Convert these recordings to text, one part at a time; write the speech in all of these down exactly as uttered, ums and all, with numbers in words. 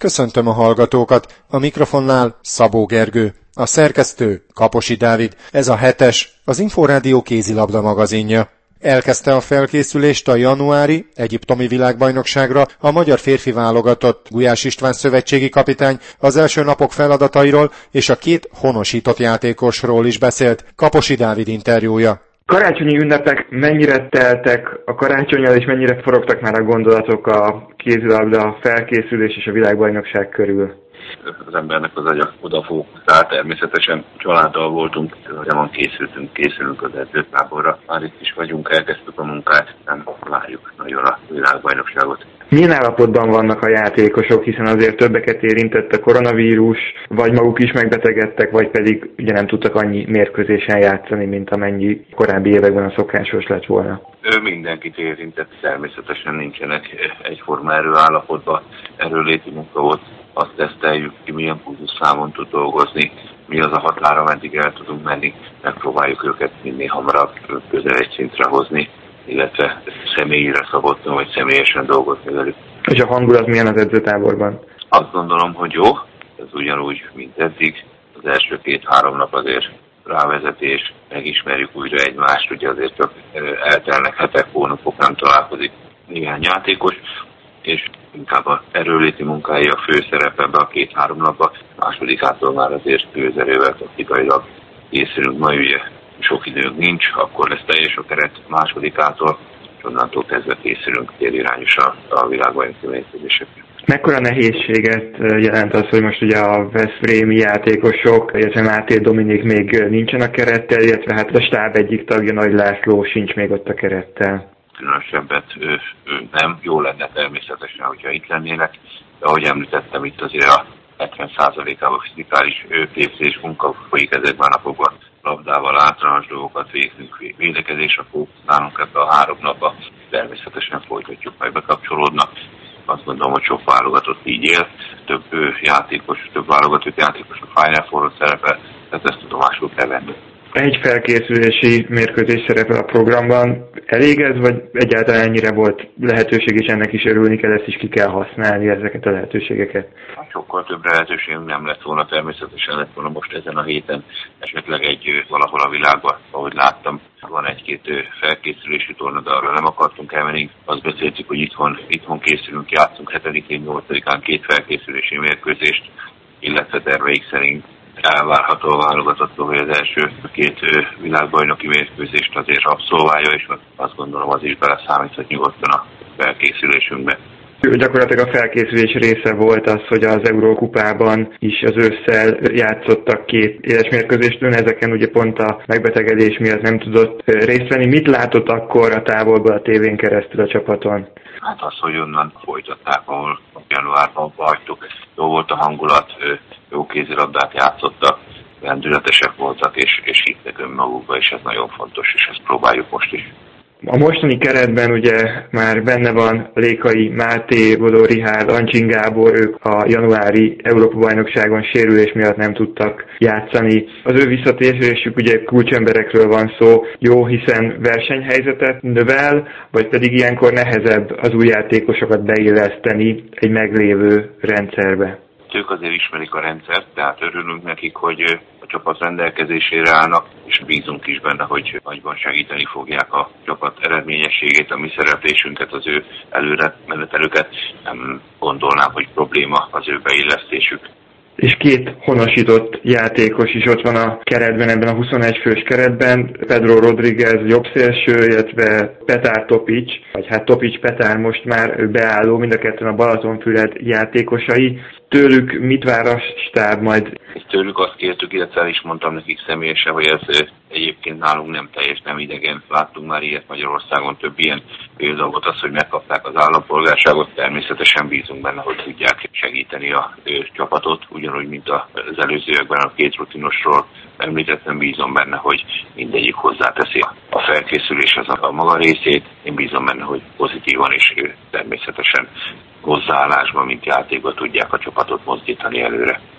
Köszöntöm a hallgatókat, a mikrofonnál Szabó Gergő, a szerkesztő Kaposi Dávid, ez a hetes, az Inforádió kézilabda magazinja. Elkezdte a felkészülést a januári egyiptomi világbajnokságra a magyar férfi válogatott. Gulyás István szövetségi kapitány az első napok feladatairól és a két honosított játékosról is beszélt. Kaposi Dávid interjúja. Karácsonyi ünnepek mennyire teltek a karácsonnyal, és mennyire forogtak már a gondolatok a kézilabda felkészülés és a világbajnokság körül? Az embernek az agya odafókuszál, természetesen családdal voltunk, nem készültünk, készülünk az edzőtáborra. Már itt is vagyunk, elkezdtük a munkát, nem várjuk nagyon a világbajnokságot. Milyen állapotban vannak a játékosok, hiszen azért többeket érintett a koronavírus, vagy maguk is megbetegedtek, vagy pedig ugye nem tudtak annyi mérkőzésen játszani, mint amennyi korábbi években a szokásos lett volna? Ő mindenkit érintett, természetesen nincsenek egyforma erőállapotban, erőléti munka volt. Azt teszteljük ki, milyen pulzusszámon tud dolgozni, mi az a határ, ameddig el tudunk menni, megpróbáljuk őket minél hamarabb közel egy szintre hozni, illetve személyre szabottan, vagy személyesen dolgozni velük. És a hangulat milyen az edzőtáborban? Azt gondolom, hogy jó, ez ugyanúgy, mint eddig. Az első két-három nap azért rávezetés, megismerjük újra egymást, ugye azért csak eltelnek hetek, hónapok, nem találkozik néhány játékos, és inkább az erőléti munkája a főszerep ebbe a két-három napban. Másodikától már azért főzerővel taktikailag készülünk, ma ugye sok időnk nincs, akkor lesz teljes a keret másodikától, és onnantól kezdve készülünk télirányosan a világbajnoki mérkőzésekre. Mekkora nehézséget jelent az, hogy most ugye a veszprémi játékosok, illetve Máté Dominik még nincsen a kerettel, illetve hát a stáb egyik tagja, Nagy László sincs még ott a kerettel? Különösebbet ő, ő nem. Jó lenne természetesen, hogyha itt lennének, de ahogy említettem, itt azért a hetven százalékában fizikális képzés munka folyik ezekben a napokban. Labdával általános dolgokat végzünk, védekezésre fókuszálunk ebbe a három napba. Természetesen folytatjuk, meg bekapcsolódnak. Azt gondolom, hogy sok válogatott így él, több játékos, több válogatott játékos a Final Four-on szerepel, tehát ezt tudomásul kell venni. Egy felkészülési mérkőzés szerepel a programban. Elég ez, vagy egyáltalán ennyire volt lehetőség, és ennek is örülni kell, ezt is ki kell használni, ezeket a lehetőségeket? Sokkal több lehetőségünk nem lett volna, természetesen lett volna most ezen a héten, esetleg egy valahol a világban, ahogy láttam, van egy-két felkészülési torna, de arra nem akartunk elmenni. Azt beszéltük, hogy itthon, itthon készülünk, játszunk hetedikén, nyolcadikán két felkészülési mérkőzést, illetve terveik szerint elvárható a válogatottól, hogy az első két világbajnoki mérkőzést azért abszolválja, és azt gondolom az is beleszámíthat nyugodtan a felkészülésünkbe. Gyakorlatilag a felkészülés része volt az, hogy az Eurókupában is az ősszel játszottak két éles mérkőzést, ön ezeken ugye pont a megbetegedés miatt nem tudott részt venni. Mit látott akkor a távolból a tévén keresztül a csapaton? Hát az, hogy onnan folytatták, ahol januárban hagytuk. Jó volt a hangulat, jó kézilabdát játszottak, lendületesek voltak, és, és hittek önmagukba, és ez nagyon fontos, és ezt próbáljuk most is. A mostani keretben ugye már benne van Lékai Máté, Bodó Rihárd, Ancsin Gábor, ők a januári Európa-bajnokságon sérülés miatt nem tudtak játszani. Az ő visszatérésük ugye kulcsemberekről van szó, jó, hiszen versenyhelyzetet növel, vagy pedig ilyenkor nehezebb az új játékosokat beilleszteni egy meglévő rendszerbe. Ők azért ismerik a rendszert, tehát örülünk nekik, hogy a csapat rendelkezésére állnak, és bízunk is benne, hogy nagyban segíteni fogják a csapat eredményességét, a mi szereplésünket, az ő előre menetelőket. Nem gondolnám, hogy probléma az ő beillesztésük. És két honosított játékos is ott van a keretben, ebben a huszonegy fős keretben. Pedro Rodriguez jobbszélső, illetve Petár Topics, vagy hát Topics Petár most már beálló, mind a ketten a Balatonfüred játékosai. Tőlük mit vár a stáb majd? Tőlük azt kértük, illetve el is mondtam nekik személyesen, hogy ez egyébként nálunk nem teljes, nem idegen. Láttunk már ilyet Magyarországon, több ilyen például az, hogy megkapták az állampolgárságot. Természetesen bízunk benne, hogy tudják segíteni a csapatot, ugyanúgy, mint az előzőekben a két rutinosról említettem, bízom benne, hogy mindegyik hozzáteszi a felkészüléshez a maga részét. Én bízom benne, hogy pozitívan és természetesen hozzáállásban, mint játékban tudják a csapatot mozdítani előre.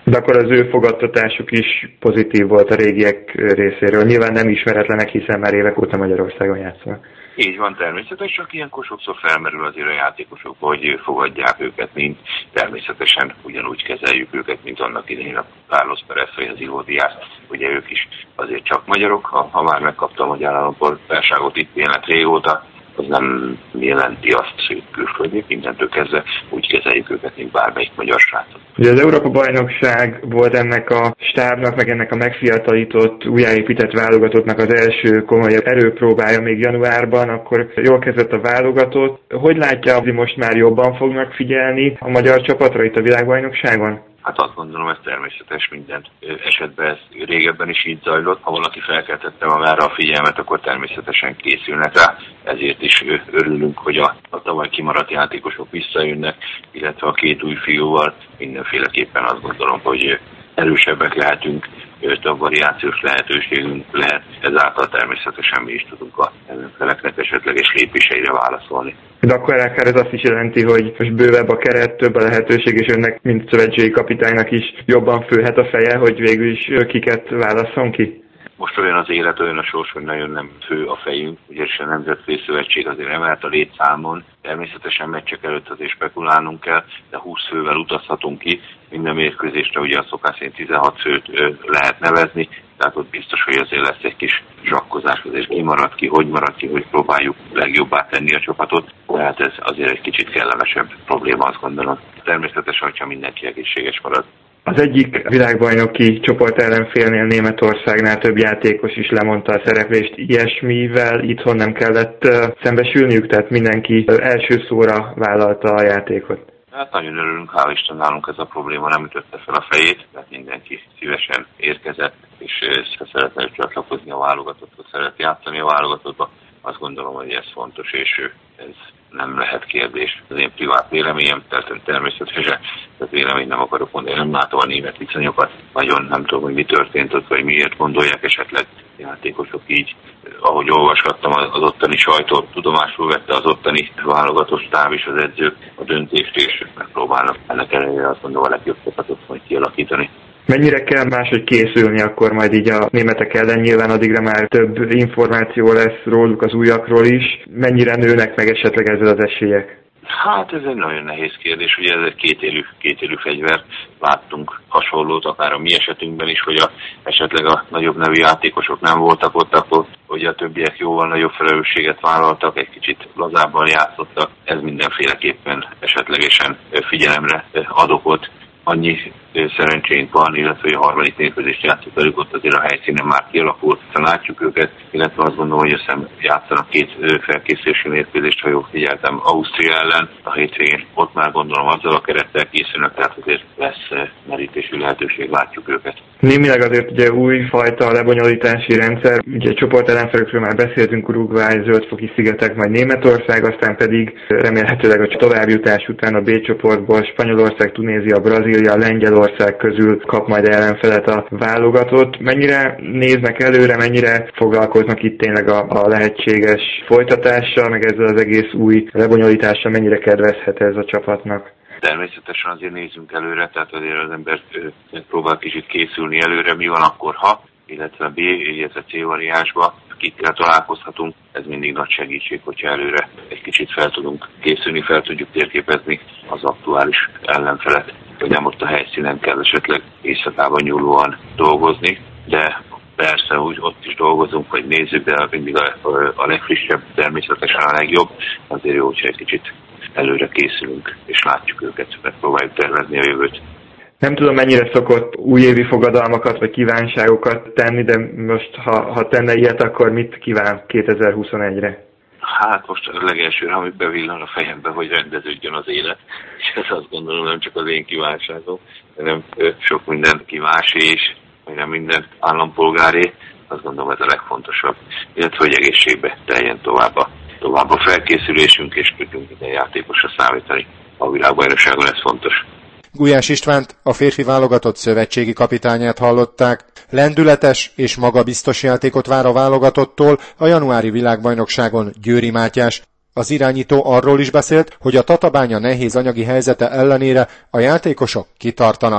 De akkor az ő fogadtatásuk is pozitív volt a régiek részéről. Nyilván nem ismeretlenek, hiszen már évek óta Magyarországon játszanak. Így van, természetesen, csak ilyenkor sokszor felmerül azért a játékosok, hogy fogadják őket, mint természetesen ugyanúgy kezeljük őket, mint annak idején a Carlos Perez vagy az Ivo Díaz. Ugye ők is azért csak magyarok, ha, ha már megkapta a magyar állampolgárságot, itt élnek régóta, az nem jelenti azt, hogy külföldi, mindentől kezdve úgy kezeljük őket, mint bármelyik magyar srácot. Ugye az Európa-bajnokság volt ennek a stábnak, meg ennek a megfiatalított, újjáépített válogatottnak az első komoly erőpróbája még januárban, akkor jól kezdett a válogatott. Hogy látja, hogy most már jobban fognak figyelni a magyar csapatra itt a világbajnokságon? Hát azt gondolom, ez természetes minden esetben, ez régebben is így zajlott. Ha valaki felkeltette magára a figyelmet, akkor természetesen készülnek rá. Ezért is örülünk, hogy a, a tavaly kimaradt játékosok visszajönnek, illetve a két új fiúval mindenféleképpen azt gondolom, hogy erősebbek lehetünk, több variációs lehetőségünk lehet, ezáltal természetesen mi is tudunk a ellenfeleknek esetleges lépéseire válaszolni. De akkor akár ez azt is jelenti, hogy most bővebb a keret, több a lehetőség, és önnek, mint szövetségi kapitánynak is jobban fölhet a feje, hogy végül is kiket válasszon ki? Most olyan az élet, olyan a sors, hogy nagyon nem fő a fejünk, ugyanis a Nemzetközi Szövetség azért emelt a létszámon. Természetesen meccsek előtt azért spekulálnunk kell, de húsz fővel utazhatunk ki. Minden mérkőzésre ugye a szokás szerint tizenhat főt ö, lehet nevezni, tehát ott biztos, hogy azért lesz egy kis zsakkozás, azért ki marad ki, hogy marad ki, hogy próbáljuk legjobbá tenni a csapatot. Tehát ez azért egy kicsit kellemesebb probléma, azt gondolom. Természetesen, hogyha mindenki egészséges marad. Az egyik világbajnoki csoport ellenfélnél, Németországnál több játékos is lemondta a szereplést. Ilyesmivel itthon nem kellett szembesülniük, tehát mindenki első szóra vállalta a játékot. Hát nagyon örülünk, hál' Isten, nálunk ez a probléma nem ütötte fel a fejét, mert mindenki szívesen érkezett, és szeretne csatlakozni a válogatottba, szeret játszani a válogatottba. Azt gondolom, hogy ez fontos, és ez nem lehet kérdés. Az én privát véleményem, tehát természetesen, tehát vélemény nem akarok mondani, nem látom a német viszonyokat, nagyon nem tudom, hogy mi történt ott, vagy miért gondolják esetleg játékosok így. Ahogy olvasgattam, az ottani sajtó tudomásul vette az ottani válogatott stáb és az edzők a döntést, és megpróbálnak ennek ellenére azt mondom a legjobb csapatot majd kialakítani. Mennyire kell máshogy készülni akkor majd így a németek ellen? Nyilván addigra már több információ lesz róluk, az újakról is. Mennyire nőnek meg esetleg ezzel az esélyek? Hát ez egy nagyon nehéz kérdés, ugye ez egy kétélű, kétélű fegyver. Láttunk hasonlót akár a mi esetünkben is, hogy a, esetleg a nagyobb nevű játékosok nem voltak ott, akkor hogy a többiek jóval nagyobb felelősséget vállaltak, egy kicsit lazábban játszottak. Ez mindenféleképpen esetlegesen figyelemre adok ott. Annyi szerencsénk van, illetve hogy a harmadik mérkőzést játszott velük, ott azért a helyszínen már kialakult, látjuk őket, illetve azt gondolom, hogy összem játszanak két felkészülési mérkőzést, ha jól figyeltem, Ausztria ellen a hétvégén, ott már gondolom azzal a kerettel készülnek, tehát azért lesz merítésű lehetőség, látjuk őket. Némileg azért ugye újfajta lebonyolítási rendszer, ugye csoport ellenfelekről már beszéltünk, Uruguay, Zöldfoki szigetek, majd Németország, aztán pedig remélhetőleg a továbbjutás után a B csoportból Spanyolország, Tunézia, Brazília, Lengyelország közül kap majd ellenfelet a válogatott. Mennyire néznek előre, mennyire foglalkoznak itt tényleg a, a lehetséges folytatással, meg ezzel az egész új lebonyolítással, mennyire kedvezhet ez a csapatnak? Természetesen azért nézzünk előre, tehát azért az ember próbál kicsit készülni előre, mi van akkor, ha, illetve B, illetve C variánsba kikkel találkozhatunk. Ez mindig nagy segítség, hogyha előre egy kicsit fel tudunk készülni, fel tudjuk térképezni az aktuális ellenfelet, hogy nem ott a helyszínen kell esetleg éjszakában nyúlóan dolgozni, de persze úgy ott is dolgozunk, hogy nézzük, de mindig a, a legfrissebb, természetesen a legjobb, azért jó, hogyha egy kicsit előre készülünk, és látjuk őket, megpróbáljuk tervezni a jövőt. Nem tudom, mennyire szokott újévi fogadalmakat vagy kívánságokat tenni, de most, ha, ha tenne ilyet, akkor mit kíván kétezer-huszonegyre? Hát most a legelsőre, ami bevillan a fejembe, hogy rendeződjön az élet, és ez azt gondolom nem csak az én kívánságom, hanem sok minden kívánsi is, vagy nem minden állampolgáré, azt gondolom ez a legfontosabb, illetve hogy egészségbe teljen tovább a, tovább a felkészülésünk, és tudjunk minden játékosra számítani. A világbajnokságon ez fontos. Gulyás Istvánt, a férfi válogatott szövetségi kapitányát hallották. Lendületes és magabiztos játékot vár a válogatottól a januári világbajnokságon Győri Mátyás. Az irányító arról is beszélt, hogy a Tatabánya nehéz anyagi helyzete ellenére a játékosok kitartanak.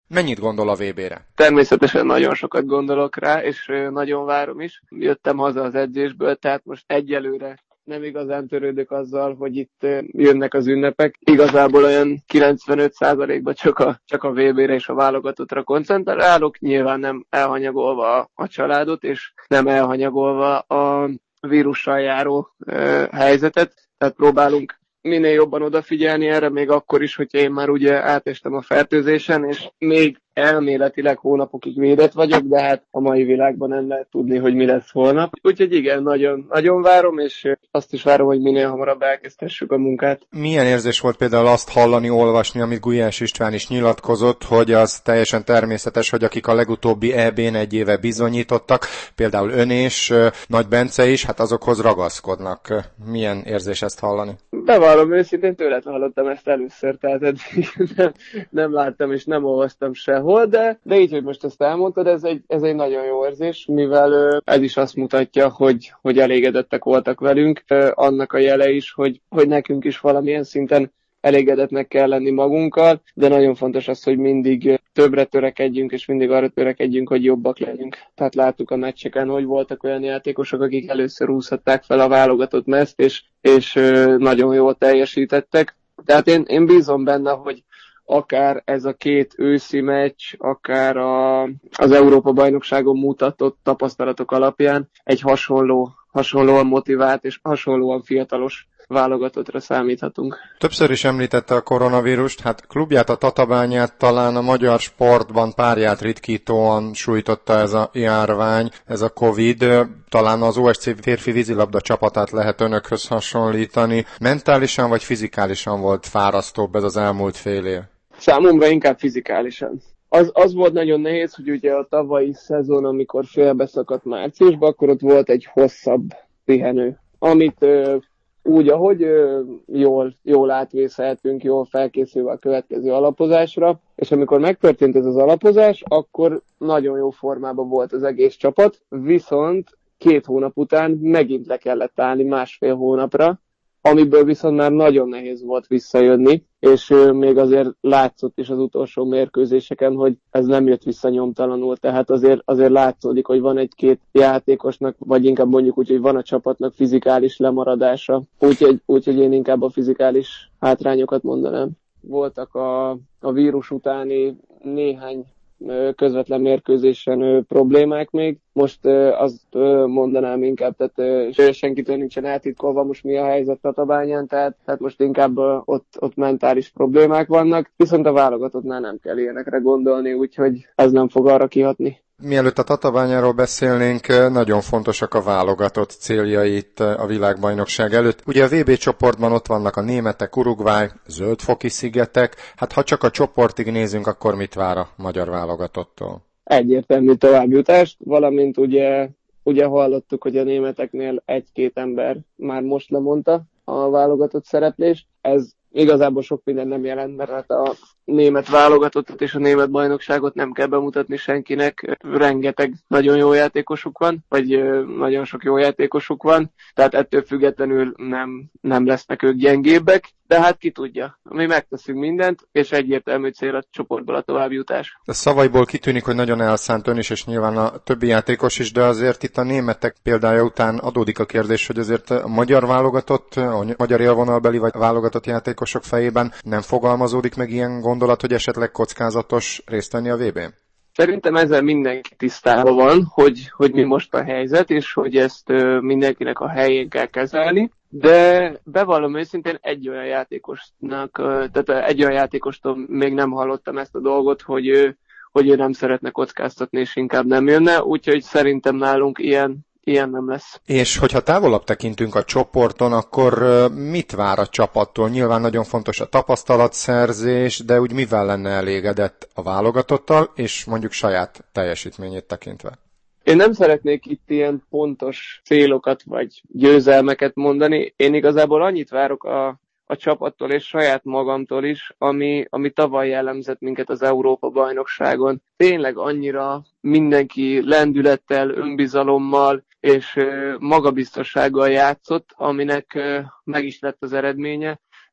Mennyit gondol a vé bére? Természetesen nagyon sokat gondolok rá, és nagyon várom is. Jöttem haza az edzésből, tehát most egyelőre nem igazán törődök azzal, hogy itt jönnek az ünnepek. Igazából olyan kilencvenöt százalékban csak a, csak a vé bére és a válogatottra koncentrálok, nyilván nem elhanyagolva a, a családot, és nem elhanyagolva a vírussal járó e, helyzetet. Tehát próbálunk minél jobban odafigyelni erre, még akkor is, hogyha én már ugye átestem a fertőzésen, és még elméletileg hónapokig védett vagyok, de hát a mai világban nem lehet tudni, hogy mi lesz holnap. Úgyhogy igen, nagyon, nagyon várom, és azt is várom, hogy minél hamarabb elkezdhessük a munkát. Milyen érzés volt például azt hallani, olvasni, amit Gulyás István is nyilatkozott, hogy az teljesen természetes, hogy akik a legutóbbi é bén egy éve bizonyítottak, például ön és Nagy Bence is, hát azokhoz ragaszkodnak. Milyen érzés ezt hallani? Bevallom őszintén, tőled hallottam ezt először, tehát eddig nem, nem láttam és nem olvastam sehol, de, de így, hogy most ezt elmondtad, ez egy, ez egy nagyon jó érzés, mivel ez is azt mutatja, hogy, hogy elégedettek voltak velünk. Annak a jele is, hogy, hogy nekünk is valamilyen szinten elégedetnek kell lenni magunkkal, de nagyon fontos az, hogy mindig többre törekedjünk, és mindig arra törekedjünk, hogy jobbak legyünk. Tehát láttuk a meccseken, hogy voltak olyan játékosok, akik először úszhatták fel a válogatott mezt, és, és nagyon jól teljesítettek. Tehát én, én bízom benne, hogy akár ez a két őszi meccs, akár a, az Európa-bajnokságon mutatott tapasztalatok alapján egy hasonló, hasonlóan motivált és hasonlóan fiatalos válogatottra számíthatunk. Többször is említette a koronavírust, hát klubját, a Tatabányát talán a magyar sportban párját ritkítóan sújtotta ez a járvány, ez a Covid. Talán az o es cé férfi vízilabda csapatát lehet önökhöz hasonlítani. Mentálisan vagy fizikálisan volt fárasztóbb ez az elmúlt fél év? Számomra inkább fizikálisan. Az, az volt nagyon nehéz, hogy ugye a tavalyi szezon, amikor félbeszakadt márciusban, akkor ott volt egy hosszabb pihenő, amit ö, úgy, ahogy ö, jól, jól átvészeltünk, jól felkészülve a következő alapozásra, és amikor megtörtént ez az alapozás, akkor nagyon jó formában volt az egész csapat, viszont két hónap után megint le kellett állni másfél hónapra, amiből viszont már nagyon nehéz volt visszajönni, és még azért látszott is az utolsó mérkőzéseken, hogy ez nem jött vissza nyomtalanul, tehát azért, azért látszódik, hogy van egy-két játékosnak, vagy inkább mondjuk úgy, hogy van a csapatnak fizikális lemaradása, úgyhogy, úgyhogy én inkább a fizikális hátrányokat mondanám. Voltak a, a vírus utáni néhány közvetlen mérkőzésen problémák még. Most azt mondanám inkább, tehát senkitől nincsen eltitkolva most mi a helyzet Tatabányán, tehát, tehát most inkább ott, ott mentális problémák vannak, viszont a válogatottnál nem kell ilyenekre gondolni, úgyhogy ez nem fog arra kihatni. Mielőtt a Tatabányáról beszélnénk, nagyon fontosak a válogatott céljai itt a világbajnokság előtt. Ugye a vé bé csoportban ott vannak a németek, Uruguay, Zöld-foki szigetek. Hát ha csak a csoportig nézünk, akkor mit vár a magyar válogatottól? Egyértelmű továbbjutást, valamint ugye, ugye hallottuk, hogy a németeknél egy-két ember már most lemondta a válogatott szereplést. Ez igazából sok minden nem jelent, mert hát a német válogatottat és a német bajnokságot nem kell bemutatni senkinek. Rengeteg nagyon jó játékosuk van, vagy nagyon sok jó játékosuk van, tehát ettől függetlenül nem, nem lesznek ők gyengébbek, de hát ki tudja. Mi megteszünk mindent, és egyértelmű cél a csoportból a továbbjutás. A szavaiból kitűnik, hogy nagyon elszánt ön is, és nyilván a többi játékos is, de azért itt a németek példája után adódik a kérdés, hogy azért a magyar válogatott, a magyar élvonalbeli vagy válogatott játékosok fejében nem fogalmazódik meg ilyen gondolat, hogy esetleg kockázatos részt venni a vé bén? Szerintem ezzel mindenki tisztában van, hogy, hogy mi most a helyzet, és hogy ezt ö, mindenkinek a helyén kell kezelni. De bevallom őszintén, egy olyan játékosnak, ö, tehát egy olyan játékostól még nem hallottam ezt a dolgot, hogy, ö, hogy ő nem szeretne kockáztatni, és inkább nem jönne, úgyhogy szerintem nálunk ilyen Ilyen nem lesz. És hogyha távolabb tekintünk a csoporton, akkor mit vár a csapattól? Nyilván nagyon fontos a tapasztalatszerzés, de úgy mivel lenne elégedett a válogatottal, és mondjuk saját teljesítményét tekintve? Én nem szeretnék itt ilyen pontos célokat vagy győzelmeket mondani. Én igazából annyit várok a, a csapattól és saját magamtól is, ami, ami tavaly jellemzett minket az Európa-bajnokságon. Tényleg annyira mindenki lendülettel, önbizalommal és magabiztossággal játszott, aminek meg is lett az eredménye.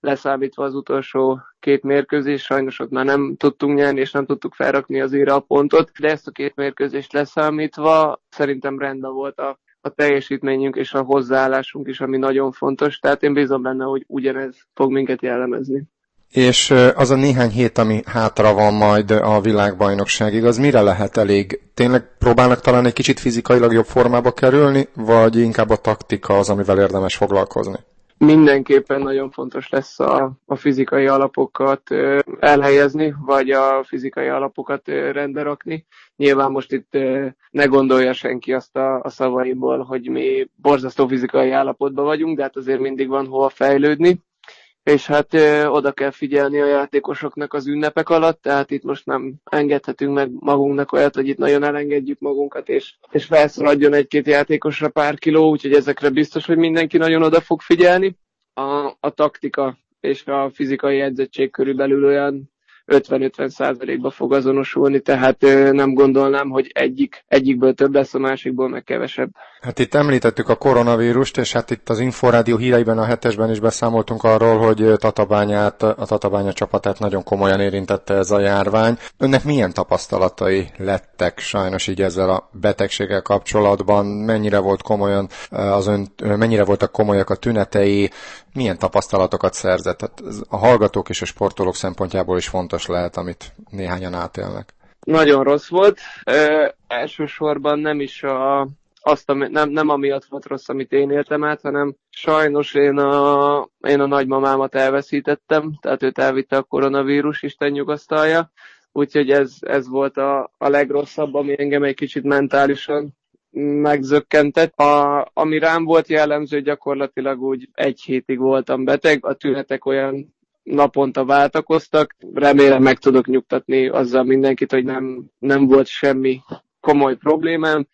leszámítva az utolsó két mérkőzés, sajnos ott már nem tudtunk nyerni, és nem tudtuk felrakni az íra a pontot, de ezt a két mérkőzést leszámítva szerintem rendben volt a, a teljesítményünk és a hozzáállásunk is, ami nagyon fontos, tehát én bízom benne, hogy ugyanez fog minket jellemezni. És az a néhány hét, ami hátra van majd a világbajnokságig, az mire lehet elég? Tényleg próbálnak talán egy kicsit fizikailag jobb formába kerülni, vagy inkább a taktika az, amivel érdemes foglalkozni? Mindenképpen nagyon fontos lesz a, a fizikai alapokat ö, elhelyezni, vagy a fizikai alapokat ö, rendbe rakni. Nyilván most itt ö, ne gondolja senki azt a, a szavaiból, hogy mi borzasztó fizikai állapotban vagyunk, de hát azért mindig van hova fejlődni. És hát ö, oda kell figyelni a játékosoknak az ünnepek alatt, tehát itt most nem engedhetünk meg magunknak olyat, hogy itt nagyon elengedjük magunkat, és, és felszaladjon egy-két játékosra pár kiló, úgyhogy ezekre biztos, hogy mindenki nagyon oda fog figyelni. A, a taktika és a fizikai edzettség körülbelül olyan ötven-ötven százalékba fog azonosulni, tehát ö, nem gondolnám, hogy egyik, egyikből több lesz, a másikból meg kevesebb. Hát itt említettük a koronavírust, és hát itt az Inforádió híreiben, a hetesben is beszámoltunk arról, hogy Tatabányát, a Tatabánya csapatát nagyon komolyan érintette ez a járvány. Önnek milyen tapasztalatai lettek sajnos így ezzel a betegséggel kapcsolatban? Mennyire volt komolyan az ön, mennyire voltak komolyak a tünetei? Milyen tapasztalatokat szerzett? Hát a hallgatók és a sportolók szempontjából is fontos lehet, amit néhányan átélnek. Nagyon rossz volt. Ö, elsősorban nem is a, azt, ami, nem, nem amiatt volt rossz, amit én éltem át, hanem sajnos én a, én a nagymamámat elveszítettem, tehát őt elvitte a koronavírus, Isten nyugasztalja. Úgyhogy ez, ez volt a, a legrosszabb, ami engem egy kicsit mentálisan megzökkentett. A, ami rám volt jellemző, gyakorlatilag úgy egy hétig voltam beteg, a tünetek olyan naponta váltakoztak. Remélem meg tudok nyugtatni azzal mindenkit, hogy nem, nem volt semmi komoly problémám,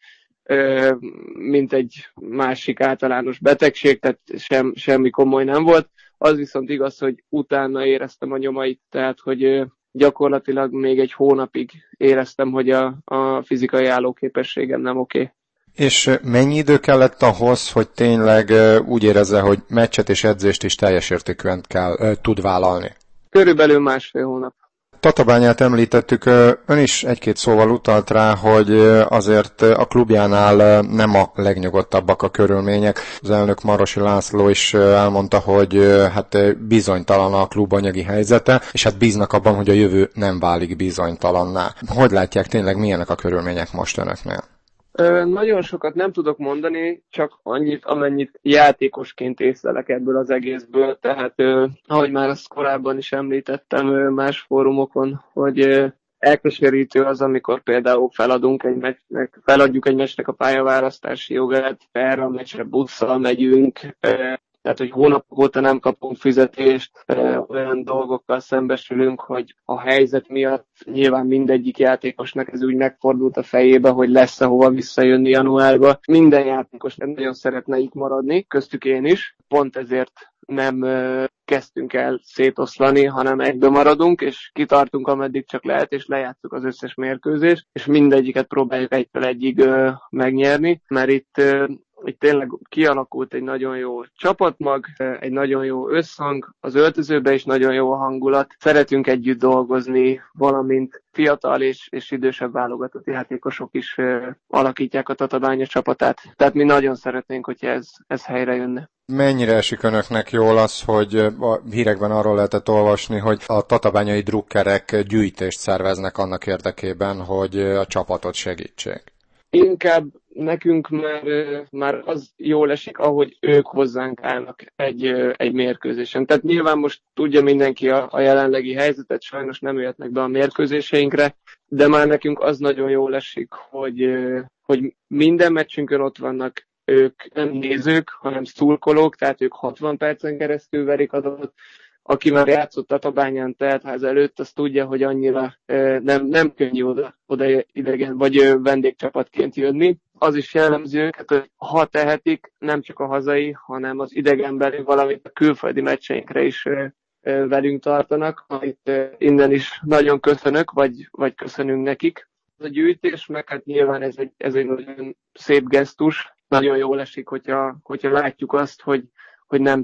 mint egy másik általános betegség, tehát sem, semmi komoly nem volt. Az viszont igaz, hogy utána éreztem a nyomait, tehát hogy gyakorlatilag még egy hónapig éreztem, hogy a, a fizikai állóképességem nem oké. Okay. És mennyi idő kellett ahhoz, hogy tényleg úgy érezze, hogy meccset és edzést is teljes értékűen kell, tud vállalni? Körülbelül másfél hónap. Tatabányát említettük, ön is egy-két szóval utalt rá, hogy azért a klubjánál nem a legnyugodtabbak a körülmények. Az elnök Marosi László is elmondta, hogy hát bizonytalan a klub anyagi helyzete, és hát bíznak abban, hogy a jövő nem válik bizonytalanná. Hogy látják tényleg, milyenek a körülmények most önöknél? Ö, nagyon sokat nem tudok mondani, csak annyit, amennyit játékosként észlelek ebből az egészből. Tehát, ö, ahogy már azt korábban is említettem ö, más fórumokon, hogy ö, elkeserítő az, amikor például feladunk egy meccsnek, feladjuk egy meccsnek a pályaválasztási jogát, erre a meccsre busszal megyünk, ö, tehát, hogy hónapok óta nem kapunk fizetést, olyan dolgokkal szembesülünk, hogy a helyzet miatt nyilván mindegyik játékosnak ez úgy megfordult a fejébe, hogy lesz-e hova visszajönni januárba. Minden játékos nagyon szeretne itt maradni, köztük én is. Pont ezért nem kezdtünk el szétoszlani, hanem egybe maradunk, és kitartunk, ameddig csak lehet, és lejátszuk az összes mérkőzést, és mindegyiket próbáljuk egytől egyig megnyerni, mert itt Itt tényleg kialakult egy nagyon jó csapatmag, egy nagyon jó összhang, az öltözőben is nagyon jó a hangulat. Szeretünk együtt dolgozni, valamint fiatal és, és idősebb válogatott játékosok is uh, alakítják a Tatabánya csapatát. Tehát mi nagyon szeretnénk, hogyha ez, ez helyre jönne. Mennyire esik önöknek jól az, hogy a hírekben arról lehetett olvasni, hogy a tatabányai drukkerek gyűjtést szerveznek annak érdekében, hogy a csapatot segítsék? Inkább nekünk már, már az jól esik, ahogy ők hozzánk állnak egy, egy mérkőzésen. Tehát nyilván most tudja mindenki a, a jelenlegi helyzetet, sajnos nem jöhetnek be a mérkőzéseinkre, de már nekünk az nagyon jól esik, hogy, hogy minden meccsünkön ott vannak, ők nem nézők, hanem szurkolók, tehát ők hatvan percen keresztül verik az adott. Aki már játszott Tatabányán teltház előtt, az tudja, hogy annyira nem, nem könnyű oda, oda idegen vagy vendégcsapatként jönni. Az is jellemző őket, hogy ha tehetik, nem csak a hazai, hanem az idegenbeli, valamint a külföldi meccseinkre is velünk tartanak, amit innen is nagyon köszönök, vagy, vagy köszönünk nekik. Az a gyűjtés, meg hát nyilván ez egy, ez egy nagyon szép gesztus, nagyon jól esik, hogyha, hogyha látjuk azt, hogy hogy nem csak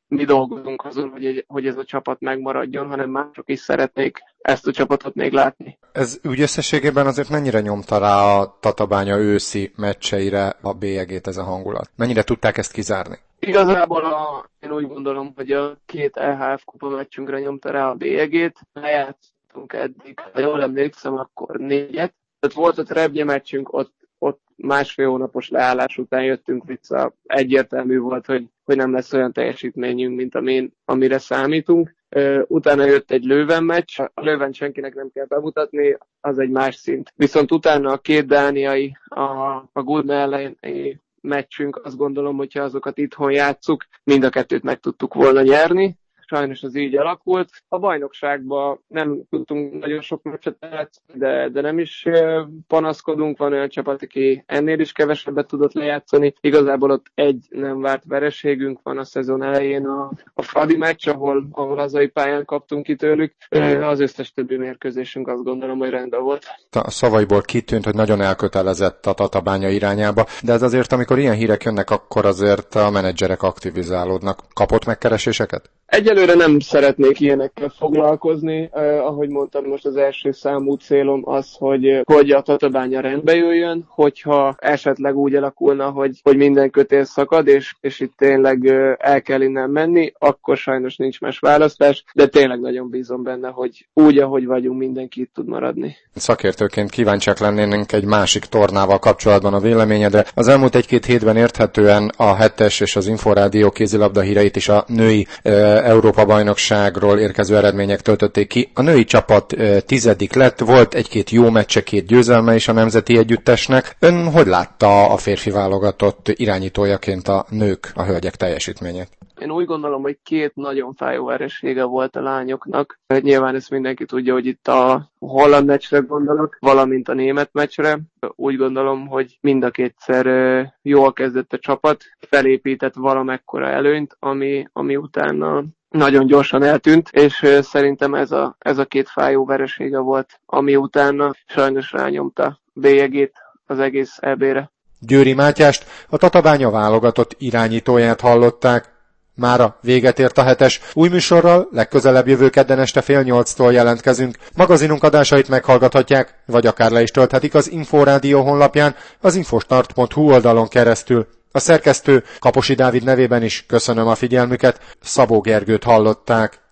mi dolgozunk azon, hogy, hogy ez a csapat megmaradjon, hanem mások is szeretnék ezt a csapatot még látni. Ez úgy összességében azért mennyire nyomta rá a Tatabánya őszi meccseire a bélyegét ez a hangulat? Mennyire tudták ezt kizárni? Igazából a, én úgy gondolom, hogy a két é há ef kupa meccsünkre nyomta rá a bélyegét. Lejátszottunk eddig, ha jól emlékszem, akkor négyet. Tehát volt a Trebnye meccsünk, ott, ott másfél hónapos leállás után jöttünk vissza. Egyértelmű volt, hogy, hogy nem lesz olyan teljesítményünk, mint amin, amire számítunk. Uh, utána jött egy Löwen meccs, a Löwen senkinek nem kell bemutatni, az egy más szint. Viszont utána a két dániai, a, a Gudme elleni meccsünk, azt gondolom, hogyha azokat itthon játsszuk, mind a kettőt meg tudtuk volna nyerni. Sajnos az így alakult. A bajnokságban nem tudtunk nagyon sok meccset játszani, de, de nem is panaszkodunk. Van olyan csapat, aki ennél is kevesebbet tudott lejátszani. Igazából ott egy nem várt vereségünk van a szezon elején a, a Fradi meccs, ahol, ahol hazai pályán kaptunk ki tőlük. Az összes többi mérkőzésünk azt gondolom, hogy rendben volt. A szavaiból kitűnt, hogy nagyon elkötelezett a Tatabánya irányába, de ez azért, amikor ilyen hírek jönnek, akkor azért a menedzserek aktivizálódnak. Kapott megkereséseket? Egyelőre nem szeretnék ilyenekkel foglalkozni. Eh, ahogy mondtam, most az első számú célom az, hogy, hogy a Tatabánya rendbe jöjjön, hogyha esetleg úgy alakulna, hogy, hogy minden kötél szakad, és, és itt tényleg eh, el kell innen menni, akkor sajnos nincs más választás, de tényleg nagyon bízom benne, hogy úgy, ahogy vagyunk, mindenki itt tud maradni. Szakértőként kíváncsiak lennénk egy másik tornával kapcsolatban a véleményedre. Az elmúlt egy-két hétben érthetően a hetes és az Inforádió kézilabda híreit is a női eh, Európa-bajnokságról érkező eredmények töltötték ki. A női csapat e, tizedik lett, volt egy-két jó meccse, két győzelme is a nemzeti együttesnek. Ön hogy látta a férfi válogatott irányítójaként a nők, a hölgyek teljesítményét? Én úgy gondolom, hogy két nagyon fájó veresége volt a lányoknak. Nyilván ezt mindenki tudja, hogy itt a holland meccsre gondolok, valamint a német meccsre. Úgy gondolom, hogy mind a kétszer jól kezdett a csapat, felépített valamekkora előnyt, ami, ami utána nagyon gyorsan eltűnt, és szerintem ez a, ez a két fájó veresége volt, ami utána sajnos rányomta bélyegét az egész é bé-re. Győri Mátyást, a Tatabánya válogatott irányítóját hallották. Mára véget ért a hetes. Új műsorral legközelebb jövő kedden este fél nyolctól jelentkezünk. Magazinunk adásait meghallgathatják, vagy akár le is tölthetik az Inforádió honlapján, az infostart pont hu oldalon keresztül. A szerkesztő Kaposi Dávid nevében is köszönöm a figyelmüket, Szabó Gergőt hallották.